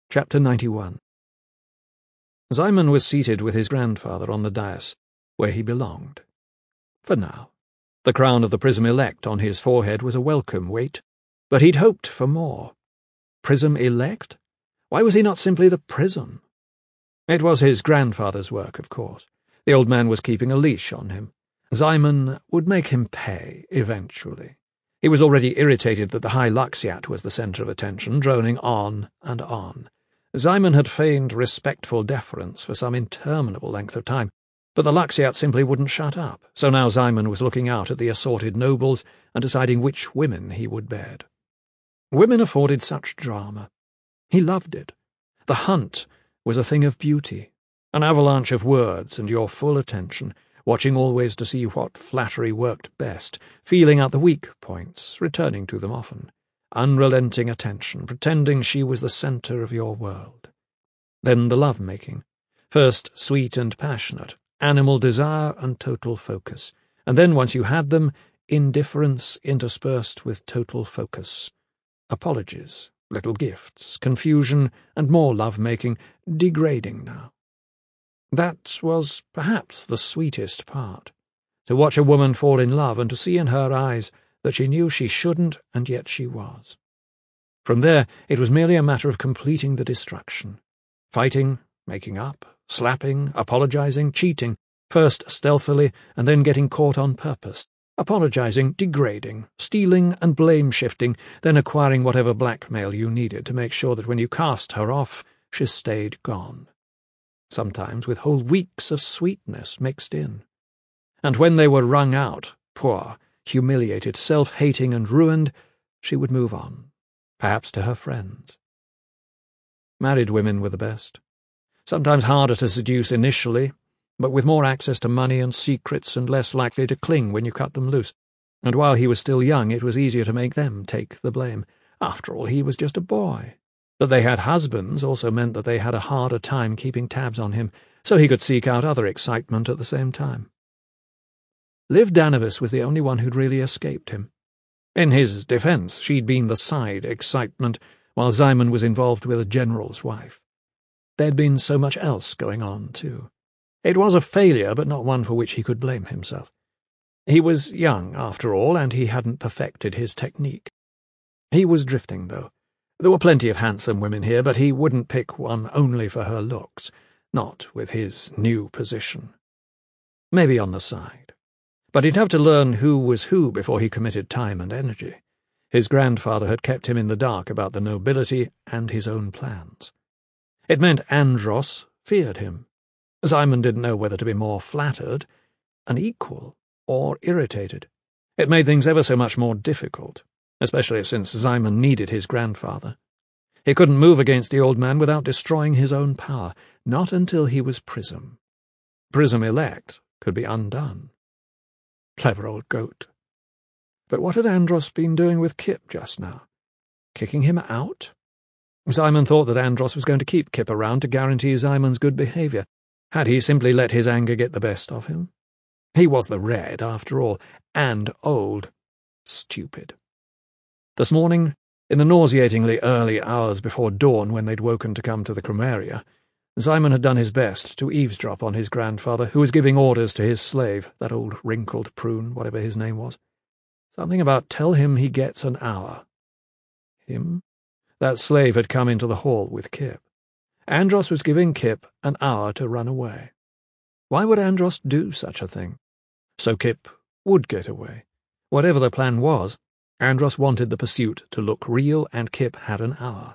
Chapter 91. Simon was seated with his grandfather on the dais, where he belonged. For now. The crown of the Prism-elect on his forehead was a welcome weight, but he'd hoped for more. Prism-elect? Why was he not simply the Prism? It was his grandfather's work, of course. The old man was keeping a leash on him. Simon would make him pay, eventually. He was already irritated that the High Luxiat was the centre of attention, droning on and on. Simon had feigned respectful deference for some interminable length of time, but the Luxiat simply wouldn't shut up, so now Simon was looking out at the assorted nobles and deciding which women he would bed. Women afforded such drama. He loved it. The hunt was a thing of beauty, an avalanche of words and your full attention, watching always to see what flattery worked best, feeling out the weak points, returning to them often. Unrelenting attention, pretending she was the centre of your world. Then the love-making, first sweet and passionate, animal desire and total focus, and then, once you had them, indifference interspersed with total focus. Apologies, little gifts, confusion, and more love-making, degrading now. That was perhaps the sweetest part, to watch a woman fall in love and to see in her eyes that she knew she shouldn't, and yet she was. From there, it was merely a matter of completing the destruction. Fighting, making up, slapping, apologizing, cheating, first stealthily and then getting caught on purpose, apologizing, degrading, stealing and blame-shifting, then acquiring whatever blackmail you needed to make sure that when you cast her off, she stayed gone. Sometimes with whole weeks of sweetness mixed in. And when they were wrung out, poor, humiliated, self-hating and ruined, she would move on, perhaps to her friends. Married women were the best. Sometimes harder to seduce initially, but with more access to money and secrets and less likely to cling when you cut them loose. And while he was still young, it was easier to make them take the blame. After all, he was just a boy. That they had husbands also meant that they had a harder time keeping tabs on him, so he could seek out other excitement at the same time. Liv Danavis was the only one who'd really escaped him. In his defence, she'd been the side excitement, while Simon was involved with a general's wife. There'd been so much else going on, too. It was a failure, but not one for which he could blame himself. He was young, after all, and he hadn't perfected his technique. He was drifting, though. There were plenty of handsome women here, but he wouldn't pick one only for her looks, not with his new position. Maybe on the side. But he'd have to learn who was who before he committed time and energy. His grandfather had kept him in the dark about the nobility and his own plans. It meant Andros feared him. Simon didn't know whether to be more flattered, an equal, or irritated. It made things ever so much more difficult, especially since Simon needed his grandfather. He couldn't move against the old man without destroying his own power, not until he was Prism. Prism-elect could be undone. Clever old goat. But what had Andros been doing with Kip just now? Kicking him out? Simon thought that Andros was going to keep Kip around to guarantee Simon's good behaviour. Had he simply let his anger get the best of him? He was the Red, after all, and old. Stupid. This morning, in the nauseatingly early hours before dawn when they'd woken to come to the Chromaria, Simon had done his best to eavesdrop on his grandfather, who was giving orders to his slave, that old wrinkled prune, whatever his name was. Something about tell him he gets an hour. Him? That slave had come into the hall with Kip. Andros was giving Kip an hour to run away. Why would Andros do such a thing? So Kip would get away. Whatever the plan was, Andros wanted the pursuit to look real, and Kip had an hour.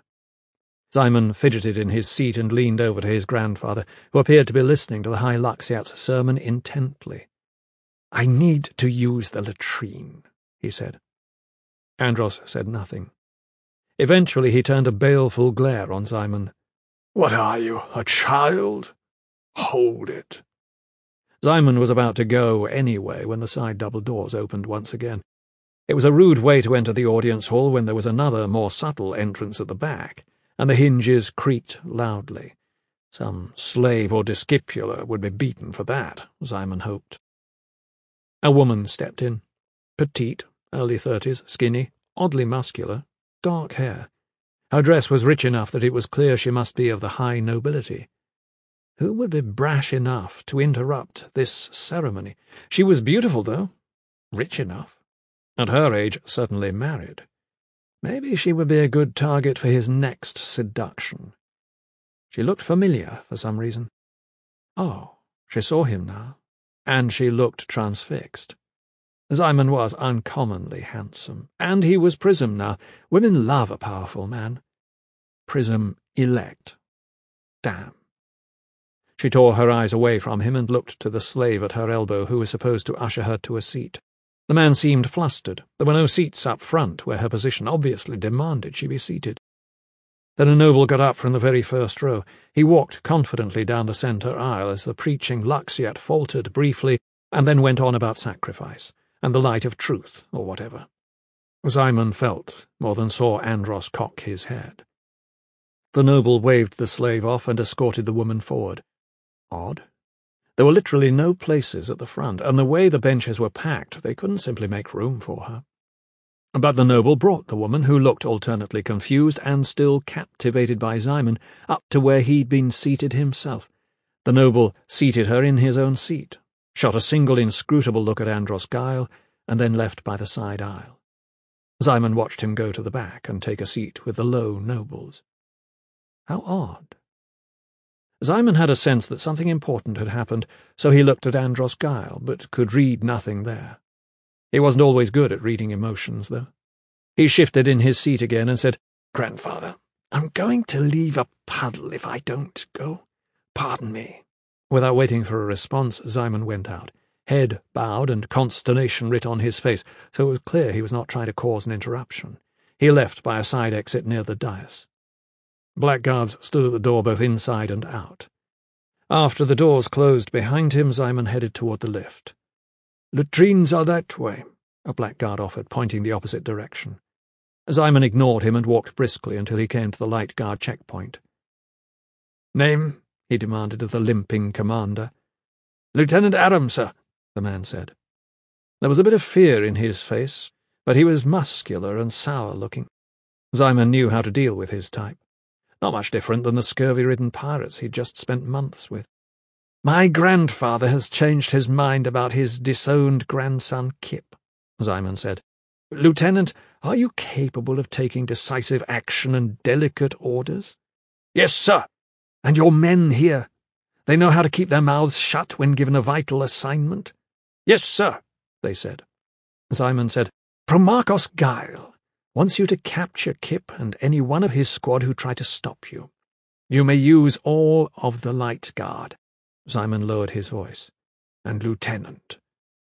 Simon fidgeted in his seat and leaned over to his grandfather, who appeared to be listening to the High Luxiat's sermon intently. "I need to use the latrine," he said. Andros said nothing. Eventually he turned a baleful glare on Simon. "What are you, a child? Hold it." Simon was about to go anyway when the side double doors opened once again. It was a rude way to enter the audience hall when there was another, more subtle entrance at the back, and the hinges creaked loudly. Some slave or discipular would be beaten for that, Simon hoped. A woman stepped in. Petite, early 30s, skinny, oddly muscular, dark hair. Her dress was rich enough that it was clear she must be of the high nobility. Who would be brash enough to interrupt this ceremony? She was beautiful, though. Rich enough. At her age, certainly married. Maybe she would be a good target for his next seduction. She looked familiar for some reason. Oh, she saw him now, and she looked transfixed. Simon was uncommonly handsome, and he was Prism now. Women love a powerful man. Prism elect. Damn. She tore her eyes away from him and looked to the slave at her elbow who was supposed to usher her to a seat. The man seemed flustered. There were no seats up front where her position obviously demanded she be seated. Then a noble got up from the very first row. He walked confidently down the centre aisle as the preaching Luxiat faltered briefly and then went on about sacrifice and the light of truth, or whatever. Simon felt, more than saw Andros cock his head. The noble waved the slave off and escorted the woman forward. Odd. There were literally no places at the front, and the way the benches were packed, they couldn't simply make room for her. But the noble brought the woman, who looked alternately confused and still captivated by Simon, up to where he'd been seated himself. The noble seated her in his own seat, shot a single inscrutable look at Andros Guile, and then left by the side aisle. Simon watched him go to the back and take a seat with the low nobles. How odd. Simon had a sense that something important had happened, so he looked at Andros Guile, but could read nothing there. He wasn't always good at reading emotions, though. He shifted in his seat again and said, "Grandfather, I'm going to leave a puddle if I don't go. Pardon me." Without waiting for a response, Simon went out, head bowed and consternation writ on his face, so it was clear he was not trying to cause an interruption. He left by a side exit near the dais. Blackguards stood at the door both inside and out. After the doors closed behind him, Simon headed toward the lift. "Latrines are that way," a blackguard offered, pointing the opposite direction. Simon ignored him and walked briskly until he came to the light guard checkpoint. "Name?" he demanded of the limping commander. "Lieutenant Aram, sir," the man said. There was a bit of fear in his face, but he was muscular and sour-looking. Simon knew how to deal with his type. Not much different than the scurvy-ridden pirates he'd just spent months with. "My grandfather has changed his mind about his disowned grandson Kip," Simon said. "Lieutenant, are you capable of taking decisive action and delicate orders?" "Yes, sir." "And your men here? They know how to keep their mouths shut when given a vital assignment?" "Yes, sir," they said. Simon said, "Promachos Guile wants you to capture Kip and any one of his squad who try to stop you. You may use all of the light guard." Simon lowered his voice. "And Lieutenant,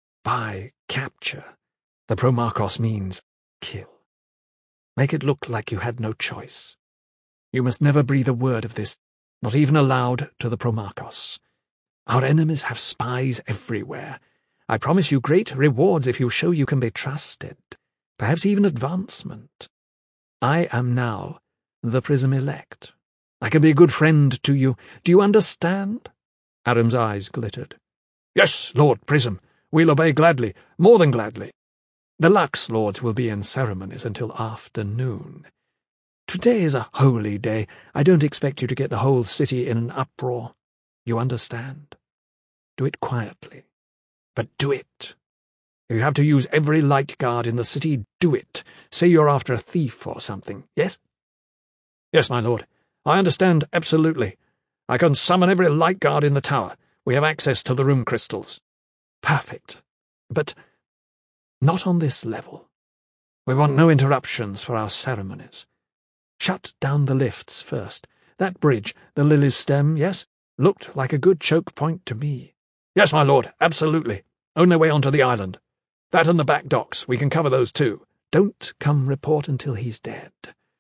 by capture, the Promachos means kill. Make it look like you had no choice. You must never breathe a word of this, not even aloud to the Promachos. Our enemies have spies everywhere. I promise you great rewards if you show you can be trusted, perhaps even advancement. I am now the Prism Elect. I can be a good friend to you. Do you understand?" Aram's eyes glittered. "Yes, Lord Prism. We'll obey gladly, more than gladly. The Lux Lords will be in ceremonies until afternoon. Today is a holy day. I don't expect you to get the whole city in an uproar. You understand? Do it quietly, but do it. If you have to use every light guard in the city, do it. Say you're after a thief or something, yes?" "Yes, my lord. I understand absolutely. I can summon every light guard in the tower. We have access to the room crystals." "Perfect. But not on this level. We want no interruptions for our ceremonies. Shut down the lifts first. That bridge, the Lily's Stem, yes, looked like a good choke point to me." "Yes, my lord, absolutely. Only way onto the island. That and the back docks, we can cover those too." "Don't come report until he's dead.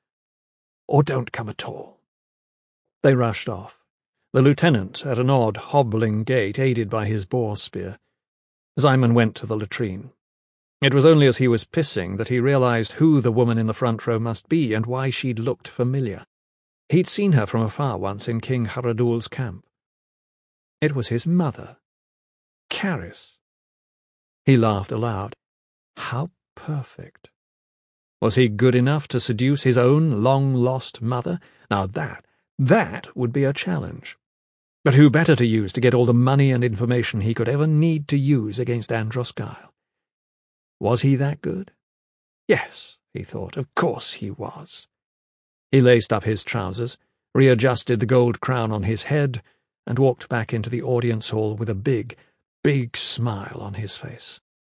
Or don't come at all." They rushed off. The lieutenant at an odd, hobbling gait, aided by his boar spear. Simon went to the latrine. It was only as he was pissing that he realized who the woman in the front row must be and why she'd looked familiar. He'd seen her from afar once in King Haradul's camp. It was his mother, Caris. He laughed aloud. How perfect. Was he good enough to seduce his own long-lost mother? Now that would be a challenge. But who better to use to get all the money and information he could ever need to use against Andros Gyle? Was he that good? Yes, he thought, of course he was. He laced up his trousers, readjusted the gold crown on his head, and walked back into the audience hall with a big, big smile on his face.